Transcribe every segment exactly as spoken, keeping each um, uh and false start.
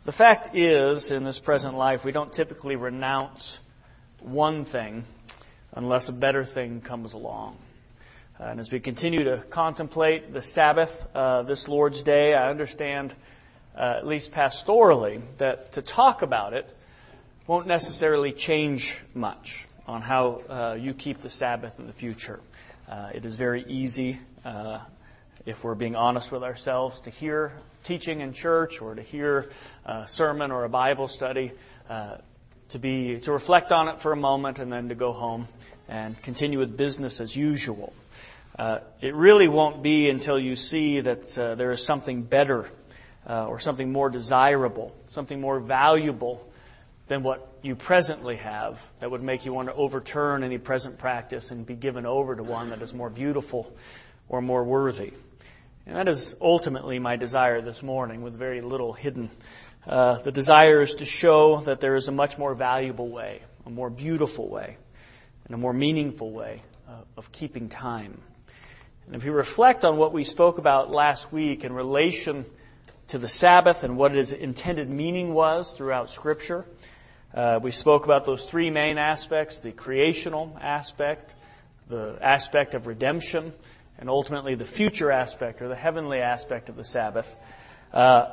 The fact is, in this present life, we don't typically renounce one thing unless a better thing comes along. Uh, and as we continue to contemplate the Sabbath, uh, this Lord's Day, I understand, uh, at least pastorally, that to talk about it won't necessarily change much on how uh, you keep the Sabbath in the future. Uh, it is very easy, uh, if we're being honest with ourselves, to hear teaching in church or to hear a sermon or a Bible study, uh, to be to reflect on it for a moment and then to go home and continue with business as usual. Uh, it really won't be until you see that uh, there is something better uh, or something more desirable, something more valuable than what you presently have that would make you want to overturn any present practice and be given over to one that is more beautiful or more worthy. And that is ultimately my desire this morning, with very little hidden. Uh, the desire is to show that there is a much more valuable way, a more beautiful way, and a more meaningful way uh, of keeping time. And if you reflect on what we spoke about last week in relation to the Sabbath and what its intended meaning was throughout Scripture, uh, we spoke about those three main aspects: the creational aspect, the aspect of redemption, and ultimately the future aspect or the heavenly aspect of the Sabbath. Uh,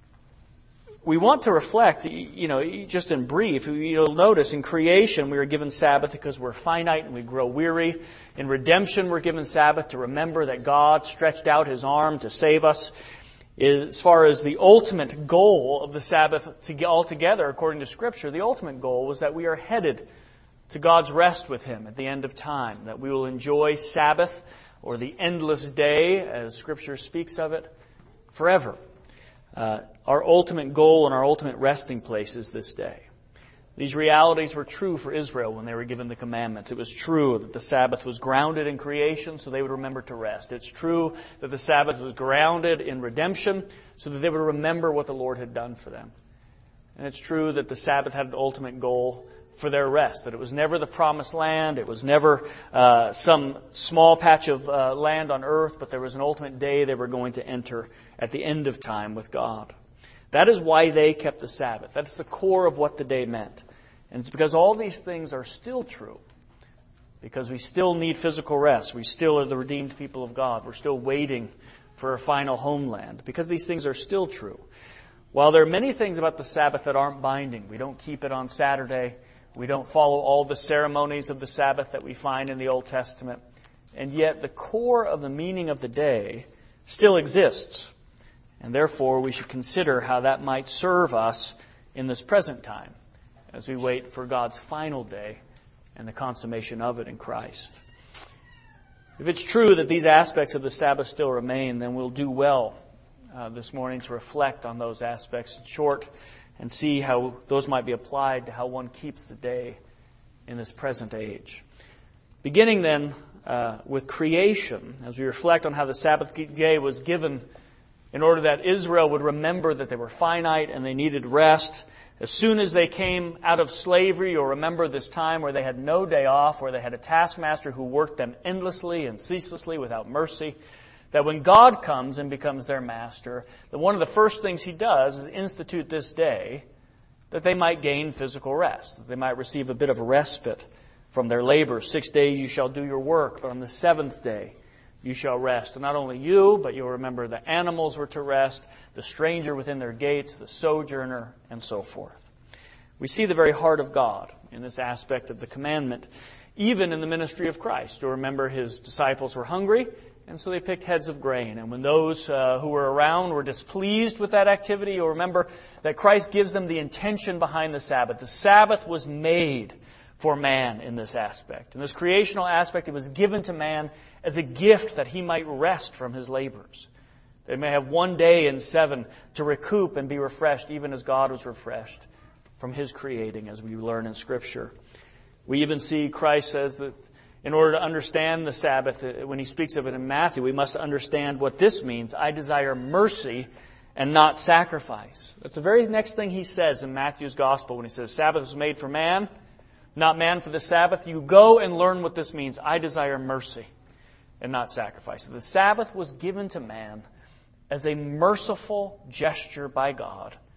we want to reflect, you know, just in brief, you'll notice in creation we are given Sabbath because we're finite and we grow weary. In redemption we're given Sabbath to remember that God stretched out His arm to save us. As far as the ultimate goal of the Sabbath altogether, according to Scripture, the ultimate goal was that we are headed to God's rest with Him at the end of time, that we will enjoy Sabbath, or the endless day, as Scripture speaks of it, forever. Uh, our ultimate goal and our ultimate resting place is this day. These realities were true for Israel when they were given the commandments. It was true that the Sabbath was grounded in creation, so they would remember to rest. It's true that the Sabbath was grounded in redemption, so that they would remember what the Lord had done for them. And it's true that the Sabbath had an ultimate goal for their rest, that it was never the promised land, it was never uh, some small patch of uh, land on earth, but there was an ultimate day they were going to enter at the end of time with God. That is why they kept the Sabbath. That's the core of what the day meant. And it's because all these things are still true, because we still need physical rest. We still are the redeemed people of God. We're still waiting for a final homeland, because these things are still true. While there are many things about the Sabbath that aren't binding, we don't keep it on Saturday, we don't follow all the ceremonies of the Sabbath that we find in the Old Testament. And yet the core of the meaning of the day still exists. And therefore we should consider how that might serve us in this present time as we wait for God's final day and the consummation of it in Christ. If it's true that these aspects of the Sabbath still remain, then we'll do well uh, this morning to reflect on those aspects in short and see how those might be applied to how one keeps the day in this present age. Beginning then uh, with creation, as we reflect on how the Sabbath day was given in order that Israel would remember that they were finite and they needed rest. As soon as they came out of slavery, you'll remember this time where they had no day off, where they had a taskmaster who worked them endlessly and ceaselessly without mercy. That when God comes and becomes their master, that one of the first things He does is institute this day that they might gain physical rest, that they might receive a bit of a respite from their labor. Six days you shall do your work, but on the seventh day you shall rest. And not only you, but you'll remember the animals were to rest, the stranger within their gates, the sojourner, and so forth. We see the very heart of God in this aspect of the commandment, even in the ministry of Christ. You'll remember His disciples were hungry, and so they picked heads of grain. And when those uh, who were around were displeased with that activity, you'll remember that Christ gives them the intention behind the Sabbath. The Sabbath was made for man in this aspect. In this creational aspect, it was given to man as a gift that he might rest from his labors. They may have one day in seven to recoup and be refreshed, even as God was refreshed from His creating, as we learn in Scripture. We even see Christ says that in order to understand the Sabbath, when He speaks of it in Matthew, we must understand what this means. I desire mercy and not sacrifice. That's the very next thing He says in Matthew's Gospel when He says, Sabbath was made for man, not man for the Sabbath. You go and learn what this means. I desire mercy and not sacrifice. The Sabbath was given to man as a merciful gesture by God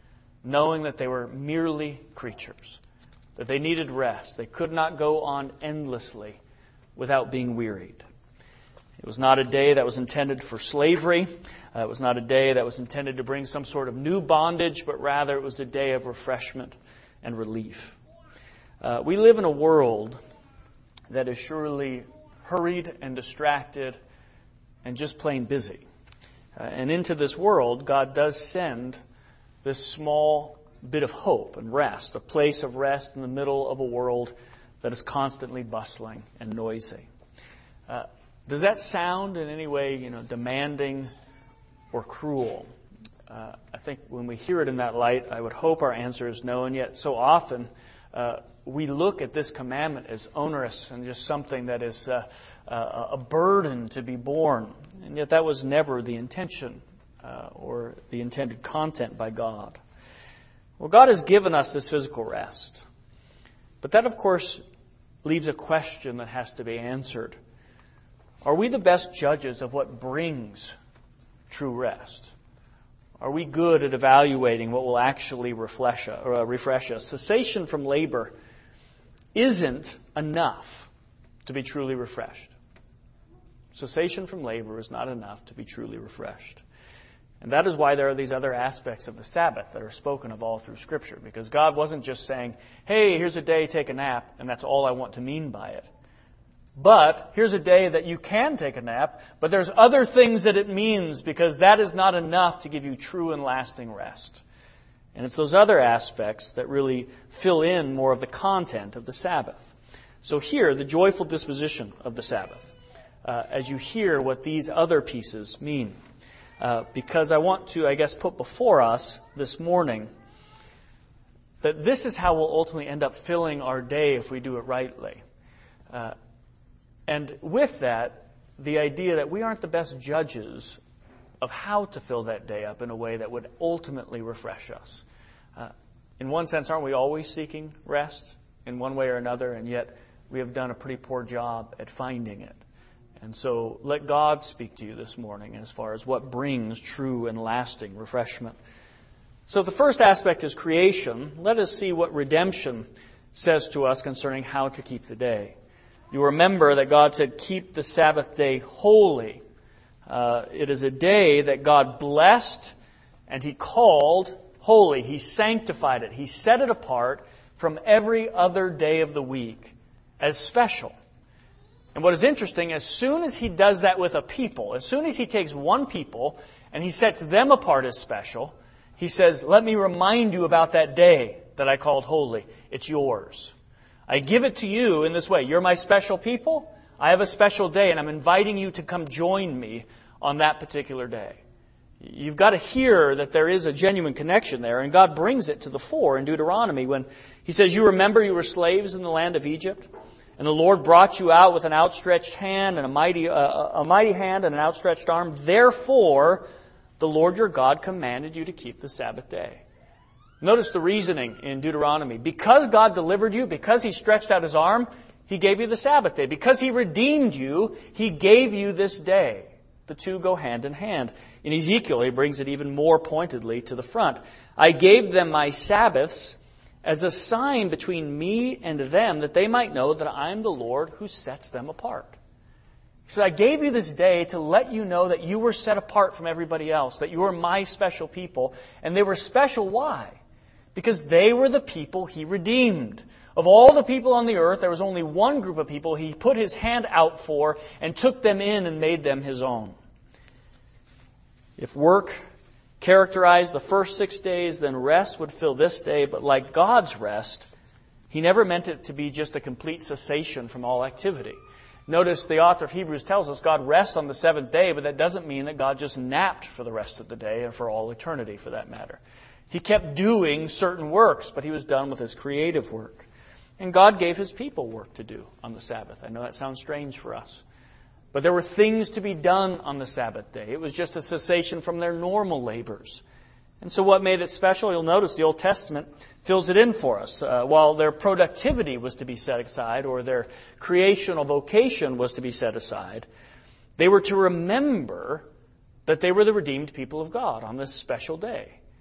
knowing that they were merely creatures, that they needed rest. They could not go on endlessly without being wearied. It was not a day that was intended for slavery. Uh, it was not a day that was intended to bring some sort of new bondage, but rather it was a day of refreshment and relief. Uh, we live in a world that is surely hurried and distracted and just plain busy. Uh, and into this world, God does send this small bit of hope and rest, a place of rest in the middle of a world that is constantly bustling and noisy. Uh, does that sound in any way, you know, demanding or cruel? Uh, I think when we hear it in that light, I would hope our answer is no. And yet, so often uh, we look at this commandment as onerous and just something that is uh, uh, a burden to be borne. And yet, that was never the intention uh, or the intended content by God. Well, God has given us this physical rest. But that, of course, leaves a question that has to be answered. Are we the best judges of what brings true rest? Are we good at evaluating what will actually refresh us? Or, uh, refresh us? Cessation from labor isn't enough to be truly refreshed. Cessation from labor is not enough to be truly refreshed. And that is why there are these other aspects of the Sabbath that are spoken of all through Scripture. Because God wasn't just saying, hey, here's a day, take a nap, and that's all I want to mean by it. But here's a day that you can take a nap, but there's other things that it means, because that is not enough to give you true and lasting rest. And it's those other aspects that really fill in more of the content of the Sabbath. So here, the joyful disposition of the Sabbath, uh, as you hear what these other pieces mean. Uh, because I want to, I guess, put before us this morning that this is how we'll ultimately end up filling our day if we do it rightly. Uh, and with that, the idea that we aren't the best judges of how to fill that day up in a way that would ultimately refresh us. Uh, in one sense, aren't we always seeking rest in one way or another? And yet we have done a pretty poor job at finding it. And so let God speak to you this morning as far as what brings true and lasting refreshment. So the first aspect is creation. Let us see what redemption says to us concerning how to keep the day. You remember that God said, keep the Sabbath day holy. Uh, it is a day that God blessed and He called holy. He sanctified it. He set it apart from every other day of the week as special. And what is interesting, as soon as He does that with a people, as soon as He takes one people and He sets them apart as special, He says, let me remind you about that day that I called holy. It's yours. I give it to you in this way. You're my special people. I have a special day, and I'm inviting you to come join me on that particular day. You've got to hear that there is a genuine connection there, and God brings it to the fore in Deuteronomy when He says, you remember you were slaves in the land of Egypt? And the Lord brought you out with an outstretched hand and a mighty, uh, a mighty hand and an outstretched arm. Therefore, the Lord your God commanded you to keep the Sabbath day. Notice the reasoning in Deuteronomy. Because God delivered you, because He stretched out His arm, He gave you the Sabbath day. Because He redeemed you, He gave you this day. The two go hand in hand. In Ezekiel, He brings it even more pointedly to the front. I gave them my Sabbaths as a sign between me and them, that they might know that I am the Lord who sets them apart. He said, I gave you this day to let you know that you were set apart from everybody else, that you were my special people. And they were special, why? Because they were the people He redeemed. Of all the people on the earth, there was only one group of people He put His hand out for and took them in and made them His own. If work characterized the first six days, then rest would fill this day. But like God's rest, He never meant it to be just a complete cessation from all activity. Notice the author of Hebrews tells us God rests on the seventh day, but that doesn't mean that God just napped for the rest of the day and for all eternity for that matter. He kept doing certain works, but He was done with His creative work. And God gave His people work to do on the Sabbath. I know that sounds strange for us. But there were things to be done on the Sabbath day. It was just a cessation from their normal labors. And so what made it special? You'll notice the Old Testament fills it in for us. Uh, while their productivity was to be set aside, or their creational vocation was to be set aside, they were to remember that they were the redeemed people of God on this special day.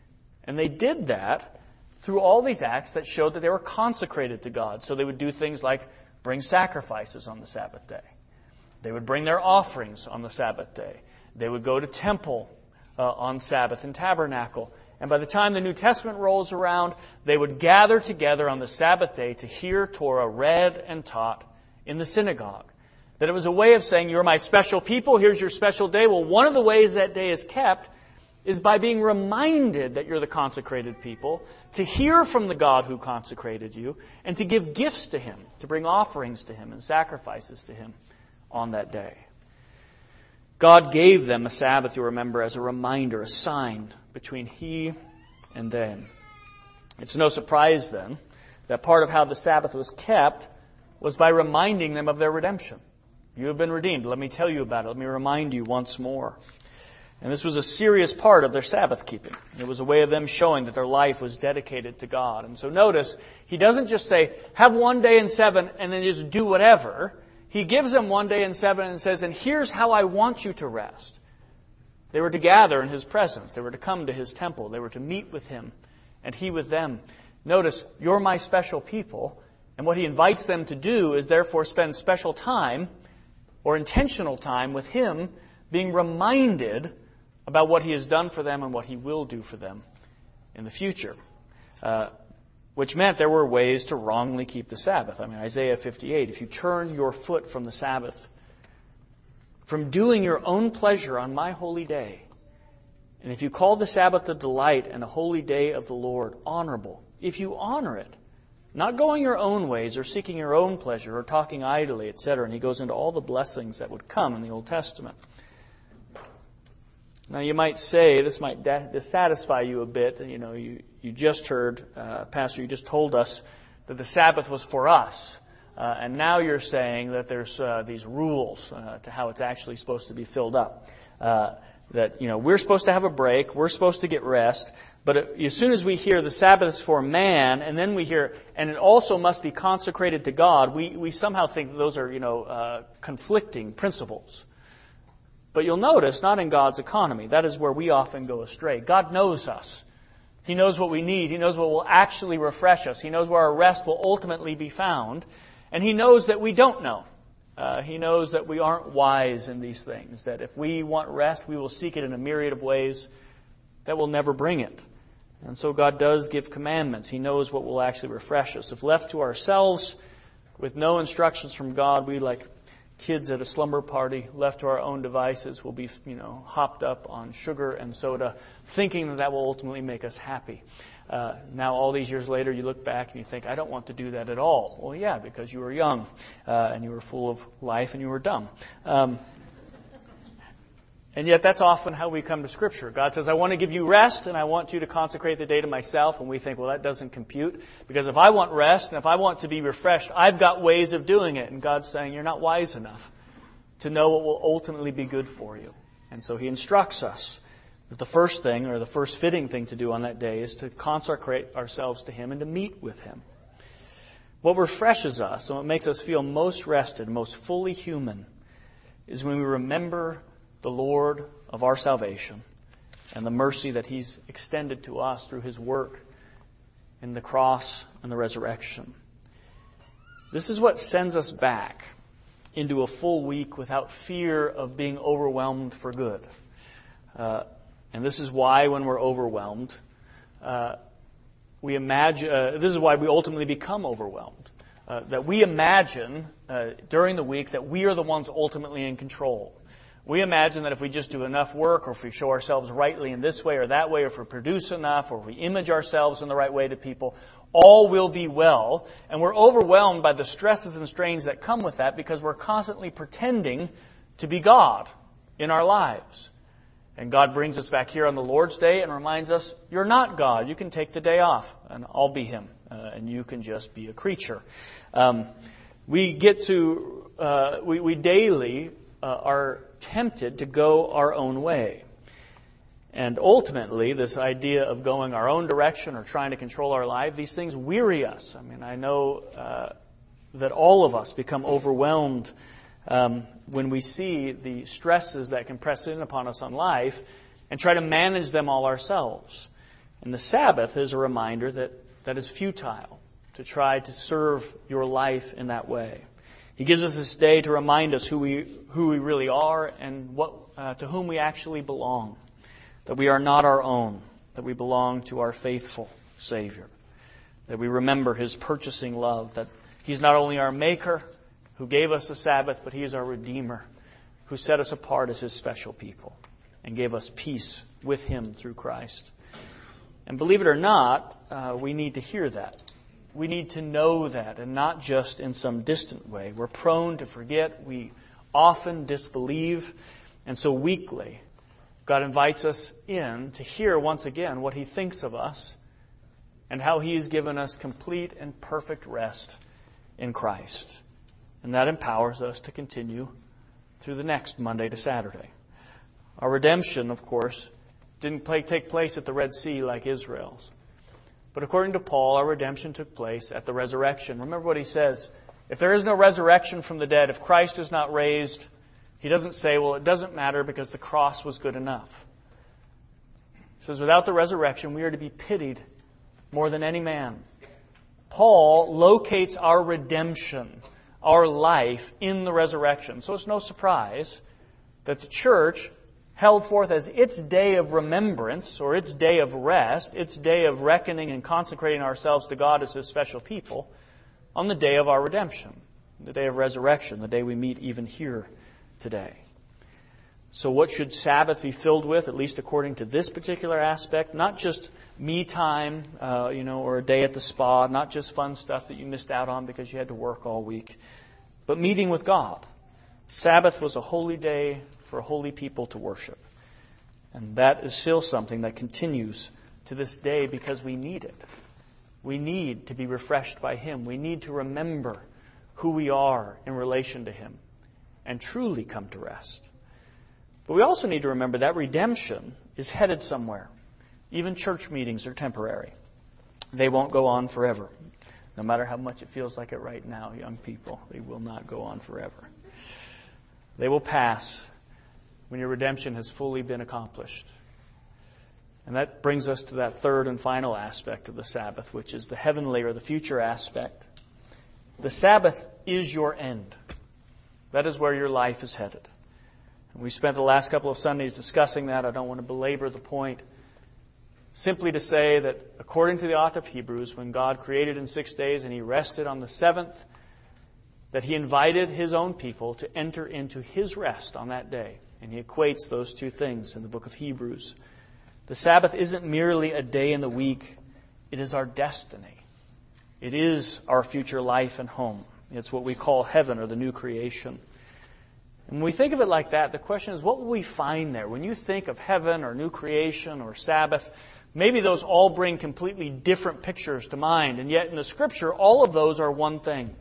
And they did that through all these acts that showed that they were consecrated to God. So they would do things like bring sacrifices on the Sabbath day. They would bring their offerings on the Sabbath day. They would go to temple uh, on Sabbath and tabernacle. And by the time the New Testament rolls around, they would gather together on the Sabbath day to hear Torah read and taught in the synagogue. That it was a way of saying, you're my special people, here's your special day. Well, one of the ways that day is kept is by being reminded that you're the consecrated people, to hear from the God who consecrated you, and to give gifts to Him, to bring offerings to Him and sacrifices to Him on that day. God gave them a Sabbath, you remember, as a reminder, a sign between He and them. It's no surprise, then, that part of how the Sabbath was kept was by reminding them of their redemption. You have been redeemed. Let me tell you about it. Let me remind you once more. And this was a serious part of their Sabbath keeping. It was a way of them showing that their life was dedicated to God. And so notice, He doesn't just say, have one day in seven and then just do whatever. He gives them one day in seven and says, and here's how I want you to rest. They were to gather in His presence. They were to come to His temple. They were to meet with Him and He with them. Notice, you're my special people. And what He invites them to do is therefore spend special time or intentional time with Him, being reminded about what He has done for them and what He will do for them in the future. Uh, which meant there were ways to wrongly keep the Sabbath. I mean, Isaiah fifty-eight, if you turn your foot from the Sabbath, from doing your own pleasure on my holy day, and if you call the Sabbath a delight and a holy day of the Lord, honorable, if you honor it, not going your own ways or seeking your own pleasure or talking idly, et cetera. And he goes into all the blessings that would come in the Old Testament. Now you might say, this might dissatisfy you a bit. You know, you, you just heard, uh, Pastor, you just told us that the Sabbath was for us. Uh, and now you're saying that there's uh, these rules uh, to how it's actually supposed to be filled up. Uh, that, you know, we're supposed to have a break, we're supposed to get rest, but as soon as we hear the Sabbath is for man, and then we hear, and it also must be consecrated to God, we, we somehow think that those are, you know, uh, conflicting principles. But you'll notice, not in God's economy. That is where we often go astray. God knows us. He knows what we need. He knows what will actually refresh us. He knows where our rest will ultimately be found. And He knows that we don't know. Uh, he knows that we aren't wise in these things. That if we want rest, we will seek it in a myriad of ways that will never bring it. And so God does give commandments. He knows what will actually refresh us. If left to ourselves, with no instructions from God, we, like kids at a slumber party, left to our own devices, will be, you know, hopped up on sugar and soda, thinking that that will ultimately make us happy. Uh, now, all these years later, you look back and you think, I don't want to do that at all. Well, yeah, because you were young, uh, and you were full of life, and you were dumb. Um, and yet, that's often how we come to Scripture. God says, I want to give you rest, and I want you to consecrate the day to myself. And we think, well, that doesn't compute. Because if I want rest, and if I want to be refreshed, I've got ways of doing it. And God's saying, you're not wise enough to know what will ultimately be good for you. And so He instructs us that the first thing, or the first fitting thing to do on that day, is to consecrate ourselves to Him and to meet with Him. What refreshes us and what makes us feel most rested, most fully human, is when we remember the Lord of our salvation and the mercy that He's extended to us through His work in the cross and the resurrection. This is what sends us back into a full week without fear of being overwhelmed for good. Uh, and this is why when we're overwhelmed, uh, we imagine, uh, this is why we ultimately become overwhelmed. Uh, that we imagine uh, during the week that we are the ones ultimately in control. We imagine that if we just do enough work, or if we show ourselves rightly in this way or that way, or if we produce enough, or if we image ourselves in the right way to people, all will be well. And we're overwhelmed by the stresses and strains that come with that because we're constantly pretending to be God in our lives. And God brings us back here on the Lord's Day and reminds us, you're not God. You can take the day off, and I'll be Him, uh, and you can just be a creature. Um, we get to, uh, we, we daily uh, are tempted to go our own way. And ultimately, this idea of going our own direction or trying to control our life, these things weary us. I mean, I know uh, that all of us become overwhelmed um, when we see the stresses that can press in upon us on life and try to manage them all ourselves. And the Sabbath is a reminder that that is futile to try to serve your life in that way. He gives us this day to remind us who we who we really are and what uh, to whom we actually belong. That we are not our own, that we belong to our faithful Savior. That we remember His purchasing love, that He's not only our Maker who gave us the Sabbath, but He is our Redeemer who set us apart as His special people and gave us peace with Him through Christ. And believe it or not, uh, we need to hear that. We need to know that, and not just in some distant way. We're prone to forget. We often disbelieve. And so weekly, God invites us in to hear once again what He thinks of us and how He has given us complete and perfect rest in Christ. And that empowers us to continue through the next Monday to Saturday. Our redemption, of course, didn't play, take place at the Red Sea like Israel's. But according to Paul, our redemption took place at the resurrection. Remember what he says. If there is no resurrection from the dead, if Christ is not raised, he doesn't say, well, it doesn't matter because the cross was good enough. He says, without the resurrection, we are to be pitied more than any man. Paul locates our redemption, our life, in the resurrection. So it's no surprise that the church held forth as its day of remembrance, or its day of rest, its day of reckoning and consecrating ourselves to God as His special people, on the day of our redemption, the day of resurrection, the day we meet even here today. So what should Sabbath be filled with, at least according to this particular aspect? Not just me time, uh, you know, or a day at the spa, not just fun stuff that you missed out on because you had to work all week, but meeting with God. Sabbath was a holy day for holy people to worship. And that is still something that continues to this day because we need it. We need to be refreshed by Him. We need to remember who we are in relation to Him and truly come to rest. But we also need to remember that redemption is headed somewhere. Even church meetings are temporary. They won't go on forever. No matter how much it feels like it right now, young people, they will not go on forever. They will pass when your redemption has fully been accomplished. And that brings us to that third and final aspect of the Sabbath, which is the heavenly or the future aspect. The Sabbath is your end. That is where your life is headed. We spent the last couple of Sundays discussing that. I don't want to belabor the point. Simply to say that according to the author of Hebrews, when God created in six days and He rested on the seventh, that He invited His own people to enter into His rest on that day. And He equates those two things in the book of Hebrews. The Sabbath isn't merely a day in the week. It is our destiny. It is our future life and home. It's what we call heaven or the new creation. And when we think of it like that, the question is, what will we find there? When you think of heaven or new creation or Sabbath, maybe those all bring completely different pictures to mind. And yet in the Scripture, all of those are one thing.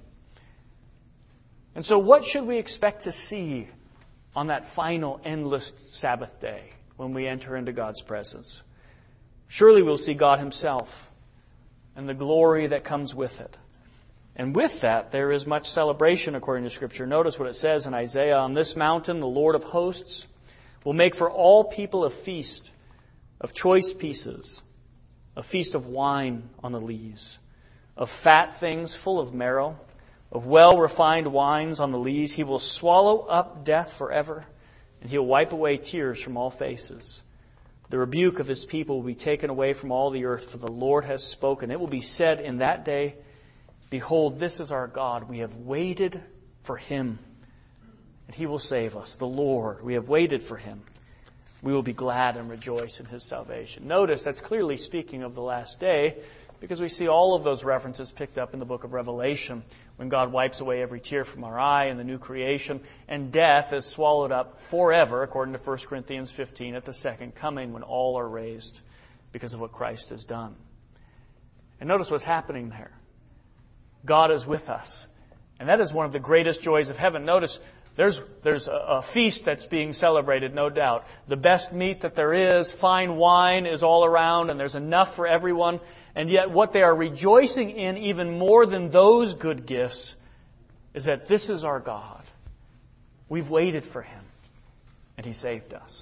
And so what should we expect to see on that final endless Sabbath day when we enter into God's presence? Surely we'll see God Himself and the glory that comes with it. And with that, there is much celebration according to Scripture. Notice what it says in Isaiah, on this mountain, the Lord of hosts will make for all people a feast of choice pieces, a feast of wine on the lees, of fat things full of marrow, of well-refined wines on the lees. He will swallow up death forever, and He'll wipe away tears from all faces. The rebuke of His people will be taken away from all the earth, for the Lord has spoken. It will be said in that day, behold, this is our God. We have waited for Him, and He will save us. The Lord, we have waited for Him. We will be glad and rejoice in His salvation. Notice that's clearly speaking of the last day, because we see all of those references picked up in the book of Revelation, when God wipes away every tear from our eye in the new creation, and death is swallowed up forever, according to First Corinthians fifteen, at the second coming, when all are raised because of what Christ has done. And notice what's happening there. God is with us. And that is one of the greatest joys of heaven. Notice there's there's a, a feast that's being celebrated, no doubt. The best meat that there is, fine wine is all around, and there's enough for everyone. And yet what they are rejoicing in even more than those good gifts is that this is our God. We've waited for Him, and He saved us.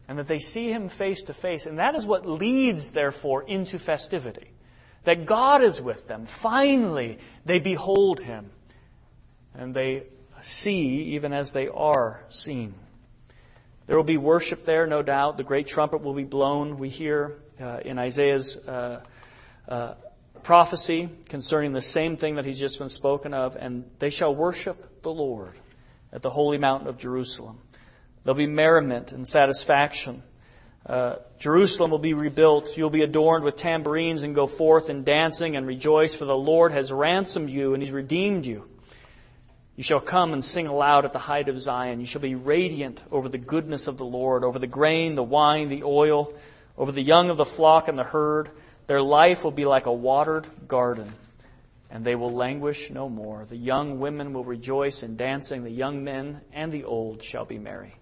and that they see Him face to face. And that is what leads, therefore, into festivity. That God is with them. Finally, they behold Him, and they see even as they are seen. There will be worship there, no doubt. The great trumpet will be blown. We hear uh, in Isaiah's uh, uh, prophecy concerning the same thing that he's just been spoken of, and they shall worship the Lord at the holy mountain of Jerusalem. There'll be merriment and satisfaction. Uh, Jerusalem will be rebuilt. You'll be adorned with tambourines and go forth in dancing and rejoice, for the Lord has ransomed you and He's redeemed you. You shall come and sing aloud at the height of Zion. You shall be radiant over the goodness of the Lord, over the grain, the wine, the oil, over the young of the flock and the herd. Their life will be like a watered garden, and they will languish no more. The young women will rejoice in dancing. The young men and the old shall be merry.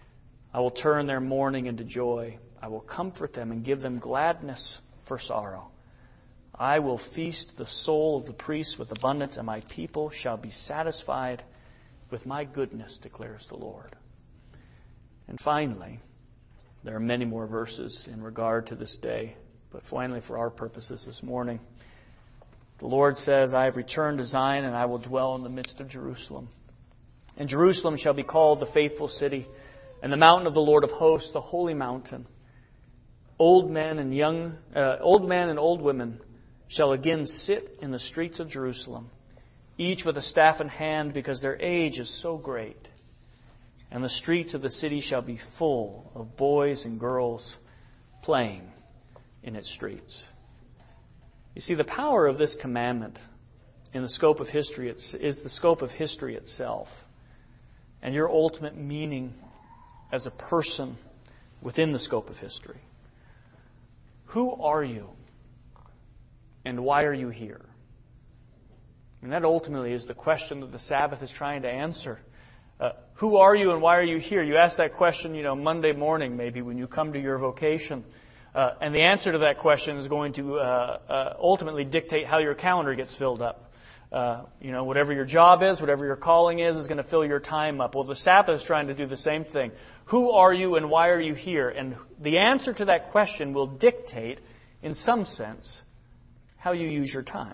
I will turn their mourning into joy. I will comfort them and give them gladness for sorrow. I will feast the soul of the priests with abundance, and my people shall be satisfied with my goodness, declares the Lord. And finally, there are many more verses in regard to this day, but finally for our purposes this morning, the Lord says, I have returned to Zion, and I will dwell in the midst of Jerusalem. And Jerusalem shall be called the faithful city, and the mountain of the Lord of hosts, the holy mountain. Old men and young, uh, old men and old women shall again sit in the streets of Jerusalem, each with a staff in hand, because their age is so great. And the streets of the city shall be full of boys and girls playing in its streets. You see, the power of this commandment in the scope of history is the scope of history itself, and your ultimate meaning as a person within the scope of history. Who are you? And why are you here? And that ultimately is the question that the Sabbath is trying to answer. Uh, who are you and why are you here? You ask that question, you know, Monday morning maybe when you come to your vocation. Uh, and the answer to that question is going to uh, uh, ultimately dictate how your calendar gets filled up. Uh, you know, whatever your job is, whatever your calling is, is going to fill your time up. Well, the Sabbath is trying to do the same thing. Who are you and why are you here? And the answer to that question will dictate, in some sense, how you use your time.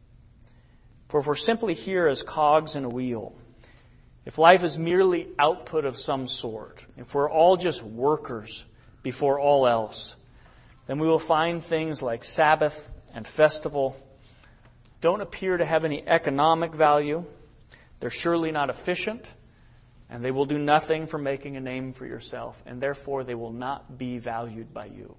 For if we're simply here as cogs in a wheel, if life is merely output of some sort, if we're all just workers before all else, then we will find things like Sabbath and festival don't appear to have any economic value. They're surely not efficient, and they will do nothing for making a name for yourself, and therefore they will not be valued by you.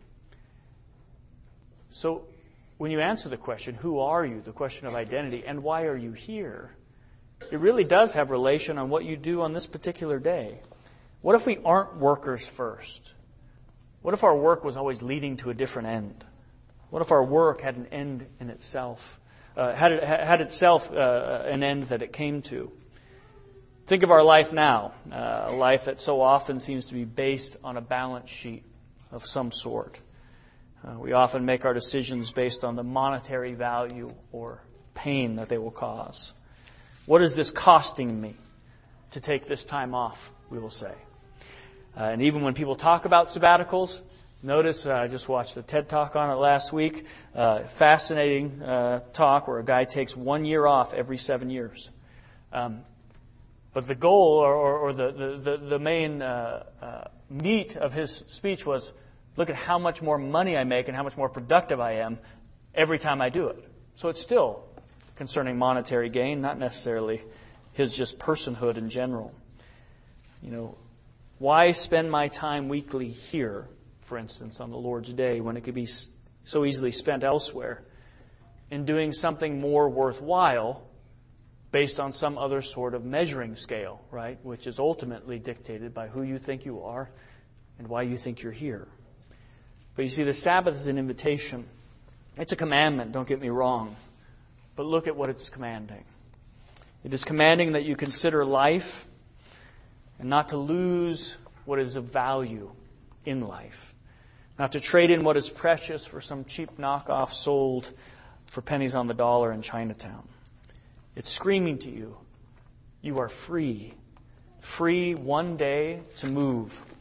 So, when you answer the question, who are you, the question of identity, and why are you here, it really does have relation on what you do on this particular day. What if we aren't workers first? What if our work was always leading to a different end? What if our work had an end in itself, uh, had, it, had itself uh, an end that it came to? Think of our life now, uh, a life that so often seems to be based on a balance sheet of some sort. Uh, we often make our decisions based on the monetary value or pain that they will cause. What is this costing me to take this time off, we will say. Uh, and even when people talk about sabbaticals, notice, uh, I just watched a TED Talk on it last week, uh, fascinating uh, talk where a guy takes one year off every seven years. Um, but the goal or, or, or the, the, the main uh, uh, meat of his speech was, look at how much more money I make and how much more productive I am every time I do it. So it's still concerning monetary gain, not necessarily his just personhood in general. You know, why spend my time weekly here, for instance, on the Lord's Day, when it could be so easily spent elsewhere, in doing something more worthwhile based on some other sort of measuring scale, right? Which is ultimately dictated by who you think you are and why you think you're here. But you see, the Sabbath is an invitation. It's a commandment, don't get me wrong. But look at what it's commanding. It is commanding that you consider life and not to lose what is of value in life. Not to trade in what is precious for some cheap knockoff sold for pennies on the dollar in Chinatown. It's screaming to you, you are free. Free one day to move.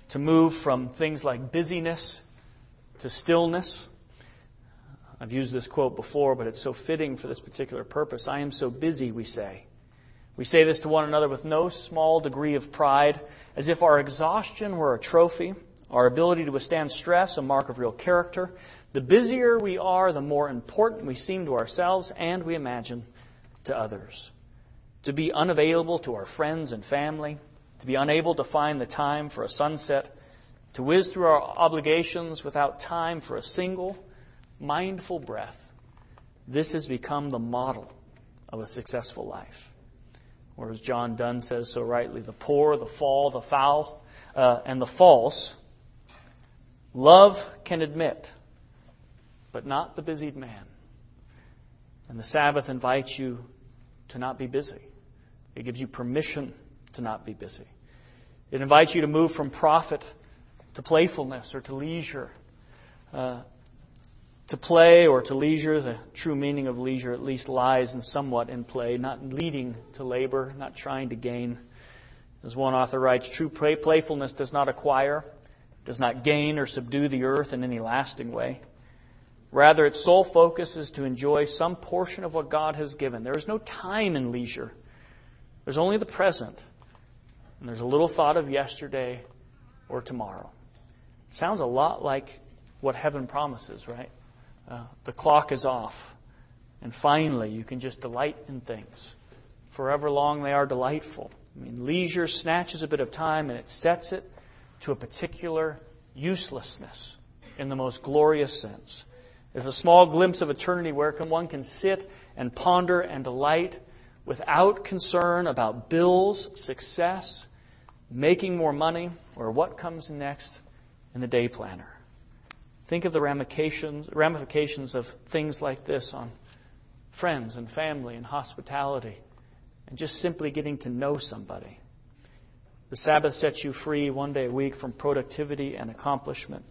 to move from things like busyness to stillness. I've used this quote before, but it's so fitting for this particular purpose. I am so busy, we say. We say this to one another with no small degree of pride, as if our exhaustion were a trophy, our ability to withstand stress a mark of real character. The busier we are, the more important we seem to ourselves and, we imagine, to others. To be unavailable to our friends and family, to be unable to find the time for a sunset, to whiz through our obligations without time for a single mindful breath. This has become the model of a successful life. Or as John Donne says so rightly, the poor, the fall, the foul, uh, and the false, love can admit, but not the busied man. And the Sabbath invites you to not be busy. It gives you permission to not be busy. It invites you to move from profit to playfulness or to leisure. Uh, to play or to leisure, the true meaning of leisure at least lies in somewhat in play, not leading to labor, not trying to gain. As one author writes, true play- playfulness does not acquire, does not gain or subdue the earth in any lasting way. Rather, its sole focus is to enjoy some portion of what God has given. There is no time in leisure. There's only the present. And there's a little thought of yesterday or tomorrow. It sounds a lot like what heaven promises, right? Uh, the clock is off. And finally, you can just delight in things. Forever long they are delightful. I mean, leisure snatches a bit of time and it sets it to a particular uselessness in the most glorious sense. It's a small glimpse of eternity where one can sit and ponder and delight without concern about bills, success, making more money, or what comes next in the day planner. Think of the ramifications, ramifications of things like this on friends and family and hospitality and just simply getting to know somebody. The Sabbath sets you free one day a week from productivity and accomplishment.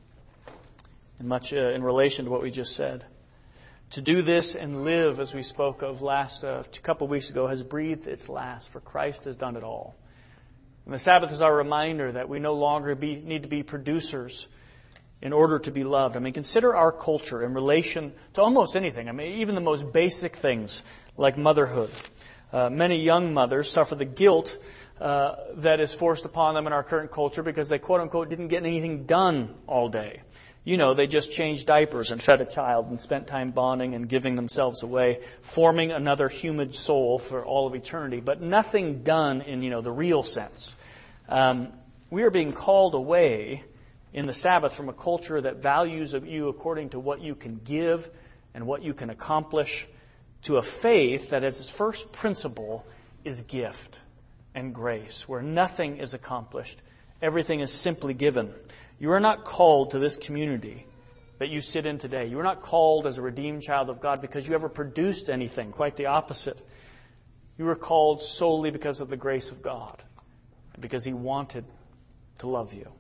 And much uh, in relation to what we just said. To do this and live, as we spoke of last uh, a couple of weeks ago, has breathed its last, for Christ has done it all. And the Sabbath is our reminder that we no longer be, need to be producers in order to be loved. I mean, consider our culture in relation to almost anything. I mean, even the most basic things like motherhood. Uh, many young mothers suffer the guilt uh, that is forced upon them in our current culture because they, quote unquote, didn't get anything done all day. You know, they just changed diapers and fed a child and spent time bonding and giving themselves away, forming another human soul for all of eternity, but nothing done in, you know, the real sense. Um, we are being called away in the Sabbath from a culture that values of you according to what you can give and what you can accomplish, to a faith that as its first principle is gift and grace, where nothing is accomplished, everything is simply given. You are not called to this community that you sit in today. You are not called as a redeemed child of God because you ever produced anything. Quite the opposite. You were called solely because of the grace of God, and because He wanted to love you.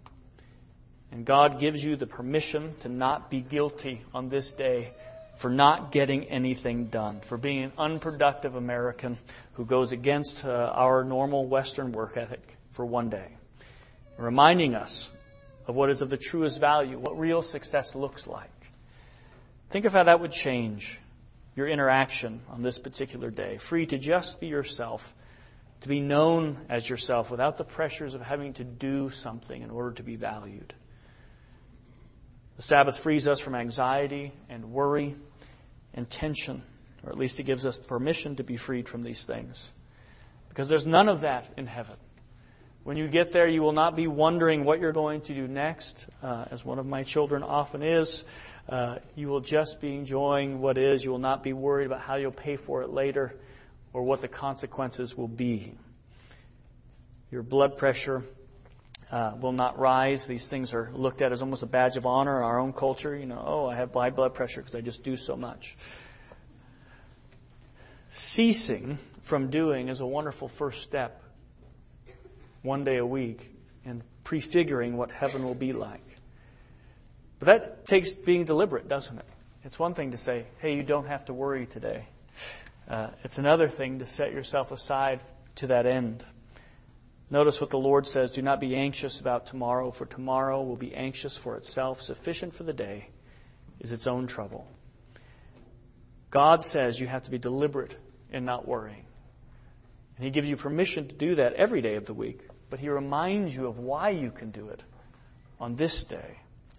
And God gives you the permission to not be guilty on this day for not getting anything done, for being an unproductive American who goes against uh, our normal Western work ethic for one day. Reminding us of what is of the truest value, what real success looks like. Think of how that would change your interaction on this particular day. Free to just be yourself, to be known as yourself without the pressures of having to do something in order to be valued. The Sabbath frees us from anxiety and worry and tension, or at least it gives us permission to be freed from these things. Because there's none of that in heaven. When you get there, you will not be wondering what you're going to do next, uh, as one of my children often is. Uh, you will just be enjoying what is. You will not be worried about how you'll pay for it later or what the consequences will be. Your blood pressure uh, will not rise. These things are looked at as almost a badge of honor in our own culture. You know, oh, I have high blood pressure because I just do so much. Ceasing from doing is a wonderful first step. One day a week, and prefiguring what heaven will be like. But that takes being deliberate, doesn't it? It's one thing to say, hey, you don't have to worry today. Uh, it's another thing to set yourself aside to that end. Notice what the Lord says, do not be anxious about tomorrow, for tomorrow will be anxious for itself. Sufficient for the day is its own trouble. God says you have to be deliberate in not worrying. And He gives you permission to do that every day of the week, but He reminds you of why you can do it on this day.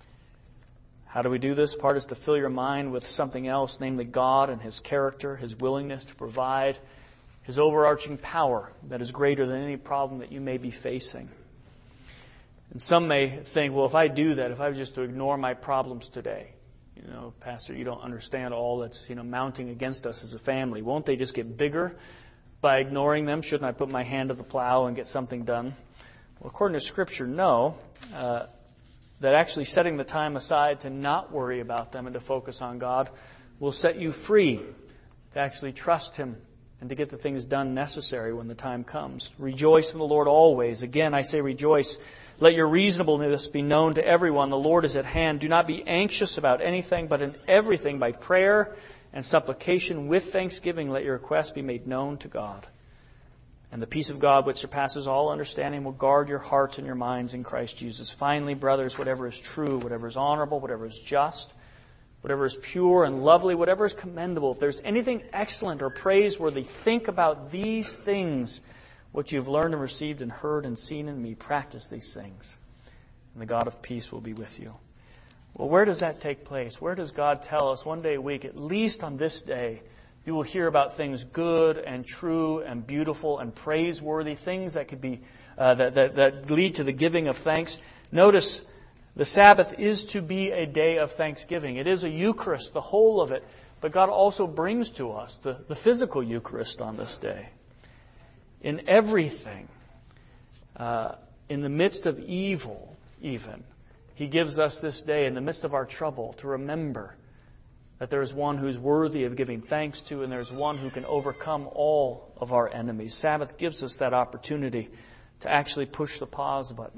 How do we do this? Part is to fill your mind with something else, namely God and His character, His willingness to provide, His overarching power that is greater than any problem that you may be facing. And some may think, well, if I do that, if I was just to ignore my problems today, you know, Pastor, you don't understand all that's, you know, mounting against us as a family. Won't they just get bigger by ignoring them? Shouldn't I put my hand to the plow and get something done? Well, according to Scripture, no. Uh, that actually setting the time aside to not worry about them and to focus on God will set you free to actually trust Him and to get the things done necessary when the time comes. Rejoice in the Lord always. Again, I say rejoice. Let your reasonableness be known to everyone. The Lord is at hand. Do not be anxious about anything, but in everything by prayer and supplication with thanksgiving let your requests be made known to God. And the peace of God, which surpasses all understanding, will guard your hearts and your minds in Christ Jesus. Finally, brothers, whatever is true, whatever is honorable, whatever is just, whatever is pure and lovely, whatever is commendable, if there's anything excellent or praiseworthy, think about these things. What you've learned and received and heard and seen in me, practice these things. And the God of peace will be with you. Well, where does that take place? Where does God tell us one day a week, at least on this day, you will hear about things good and true and beautiful and praiseworthy, things that could be uh, that, that, that lead to the giving of thanks. Notice the Sabbath is to be a day of thanksgiving. It is a Eucharist, the whole of it. But God also brings to us the, the physical Eucharist on this day. In everything, uh, in the midst of evil even, He gives us this day, in the midst of our trouble, to remember that there is one who's worthy of giving thanks to, and there's one who can overcome all of our enemies. Sabbath gives us that opportunity to actually push the pause button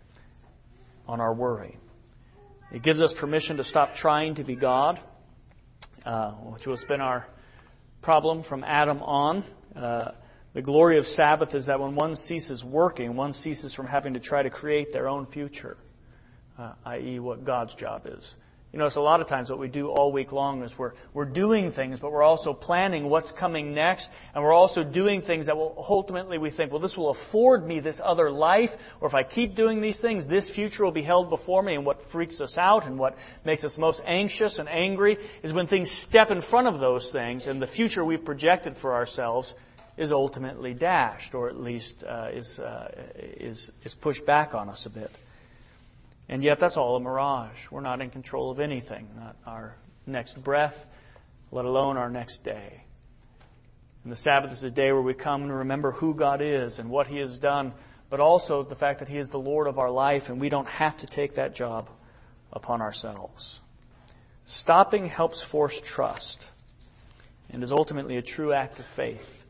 on our worry. It gives us permission to stop trying to be God, uh, which has been our problem from Adam on. Uh, the glory of Sabbath is that when one ceases working, one ceases from having to try to create their own future, uh, that is what God's job is. You notice a lot of times what we do all week long is we're we're doing things, but we're also planning what's coming next, and we're also doing things that will ultimately we think, well, this will afford me this other life, or if I keep doing these things, this future will be held before me. And what freaks us out and what makes us most anxious and angry is when things step in front of those things, and the future we've projected for ourselves is ultimately dashed, or at least uh, is uh, is is pushed back on us a bit. And yet that's all a mirage. We're not in control of anything, not our next breath, let alone our next day. And the Sabbath is a day where we come and remember who God is and what He has done, but also the fact that He is the Lord of our life, and we don't have to take that job upon ourselves. Stopping helps force trust and is ultimately a true act of faith.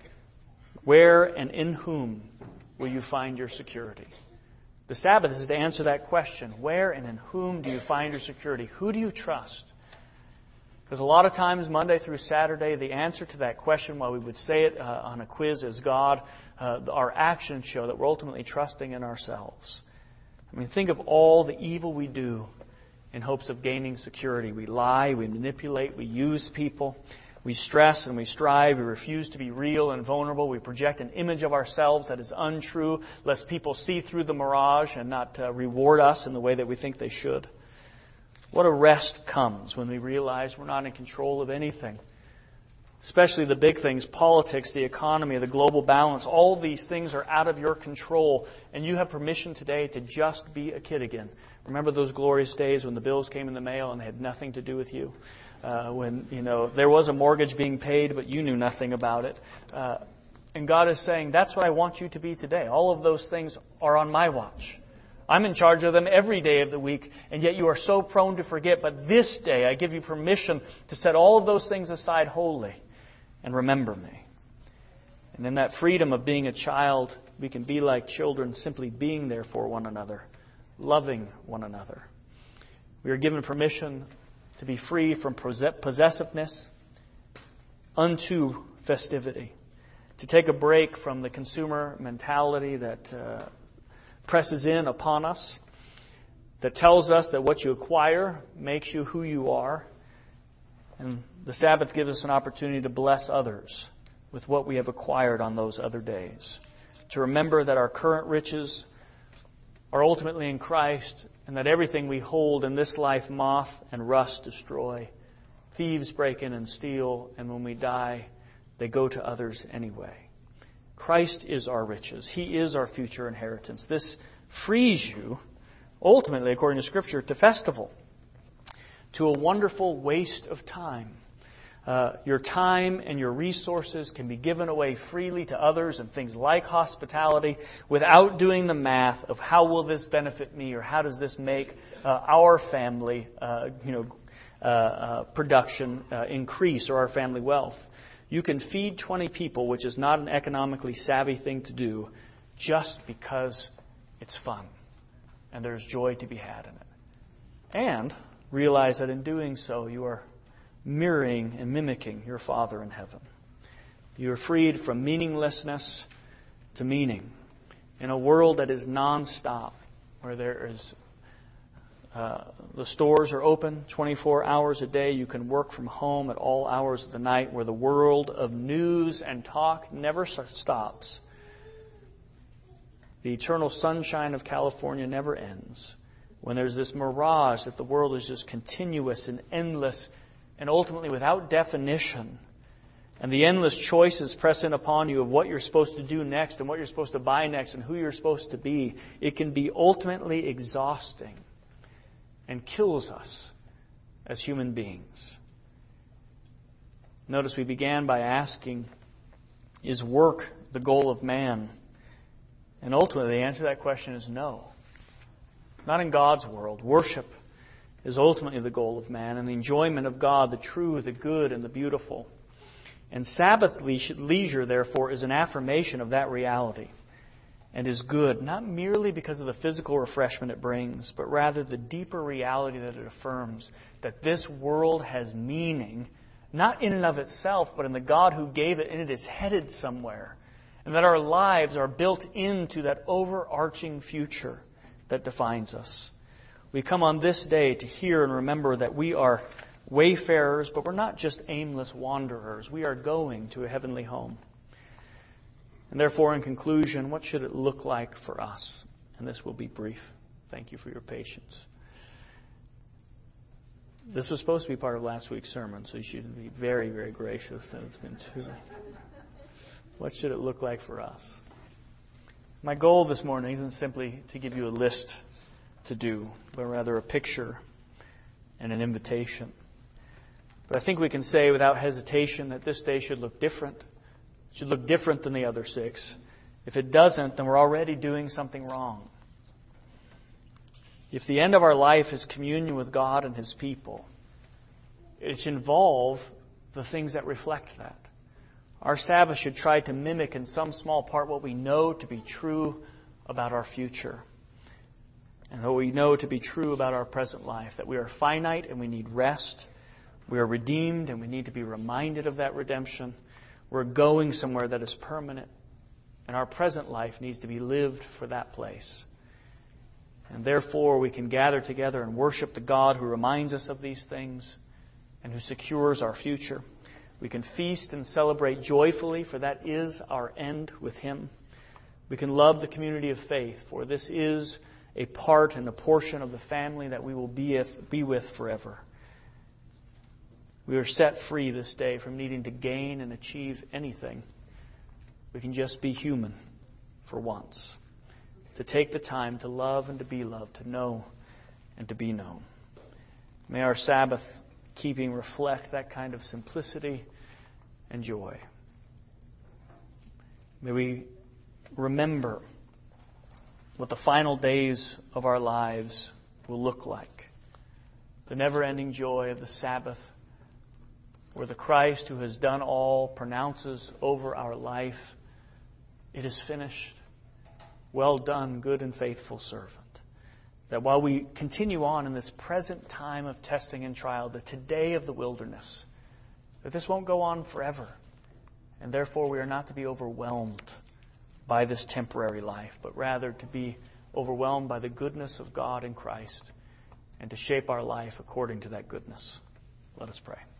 Where and in whom will you find your security? The Sabbath is to answer that question. Where and in whom do you find your security? Who do you trust? Because a lot of times, Monday through Saturday, the answer to that question, while we would say it uh, on a quiz, is God. Uh, our actions show that we're ultimately trusting in ourselves. I mean, think of all the evil we do in hopes of gaining security. We lie, we manipulate, we use people. We stress and we strive. We refuse to be real and vulnerable. We project an image of ourselves that is untrue, lest people see through the mirage and not uh, reward us in the way that we think they should. What a rest comes when we realize we're not in control of anything. Especially the big things, politics, the economy, the global balance. All these things are out of your control, and you have permission today to just be a kid again. Remember those glorious days when the bills came in the mail and they had nothing to do with you? Uh, when, you know, there was a mortgage being paid, but you knew nothing about it. Uh, and God is saying, that's what I want you to be today. All of those things are on my watch. I'm in charge of them every day of the week, and yet you are so prone to forget. But this day, I give you permission to set all of those things aside wholly and remember me. And in that freedom of being a child, we can be like children, simply being there for one another, loving one another. We are given permission to be free from possessiveness unto festivity. to take a break from the consumer mentality that uh, presses in upon us, that tells us that what you acquire makes you who you are. And the Sabbath gives us an opportunity to bless others with what we have acquired on those other days. To remember that our current riches are ultimately in Christ, and that everything we hold in this life moth and rust destroy. Thieves break in and steal, and when we die, they go to others anyway. Christ is our riches. He is our future inheritance. This frees you, ultimately, according to Scripture, to festival, to a wonderful waste of time. Uh, your time and your resources can be given away freely to others and things like hospitality without doing the math of how will this benefit me or how does this make uh, our family, uh, you know, uh, uh, production uh, increase or our family wealth. You can feed twenty people, which is not an economically savvy thing to do, just because it's fun and there's joy to be had in it. And realize that in doing so, you are mirroring and mimicking your Father in heaven. You are freed from meaninglessness to meaning in a world that is nonstop, where there is uh, the stores are open twenty-four hours a day. You can work from home at all hours of the night, where the world of news and talk never stops. The eternal sunshine of California never ends. When there's this mirage that the world is just continuous and endless and ultimately without definition, and the endless choices press in upon you of what you're supposed to do next and what you're supposed to buy next and who you're supposed to be, it can be ultimately exhausting and kills us as human beings. Notice we began by asking, is work the goal of man? And ultimately the answer to that question is no. Not in God's world. Worship is ultimately the goal of man, and the enjoyment of God, the true, the good, and the beautiful. And Sabbath leisure, therefore, is an affirmation of that reality and is good, not merely because of the physical refreshment it brings, but rather the deeper reality that it affirms, that this world has meaning, not in and of itself, but in the God who gave it, and it is headed somewhere, and that our lives are built into that overarching future that defines us. We come on this day to hear and remember that we are wayfarers, but we're not just aimless wanderers. We are going to a heavenly home. And therefore, in conclusion, what should it look like for us? And this will be brief. Thank you for your patience. This was supposed to be part of last week's sermon, so you should be very, very gracious that it's been two. What should it look like for us? My goal this morning isn't simply to give you a list to do, but rather a picture and an invitation. But I think we can say without hesitation that this day should look different. It should look different than the other six. If it doesn't, then we're already doing something wrong. If the end of our life is communion with God and His people, it should involve the things that reflect that. Our Sabbath should try to mimic in some small part what we know to be true about our future. And what we know to be true about our present life, that we are finite and we need rest. We are redeemed and we need to be reminded of that redemption. We're going somewhere that is permanent. And our present life needs to be lived for that place. And therefore we can gather together and worship the God who reminds us of these things and who secures our future. We can feast and celebrate joyfully, for that is our end with Him. We can love the community of faith, for this is a part and a portion of the family that we will be with, be with forever. We are set free this day from needing to gain and achieve anything. We can just be human for once. To take the time to love and to be loved, to know and to be known. May our Sabbath keeping reflect that kind of simplicity and joy. May we remember what the final days of our lives will look like. The never-ending joy of the Sabbath, where the Christ who has done all pronounces over our life, "It is finished. Well done, good and faithful servant." That while we continue on in this present time of testing and trial, the today of the wilderness, that this won't go on forever. And therefore we are not to be overwhelmed by this temporary life, but rather to be overwhelmed by the goodness of God in Christ and to shape our life according to that goodness. Let us pray.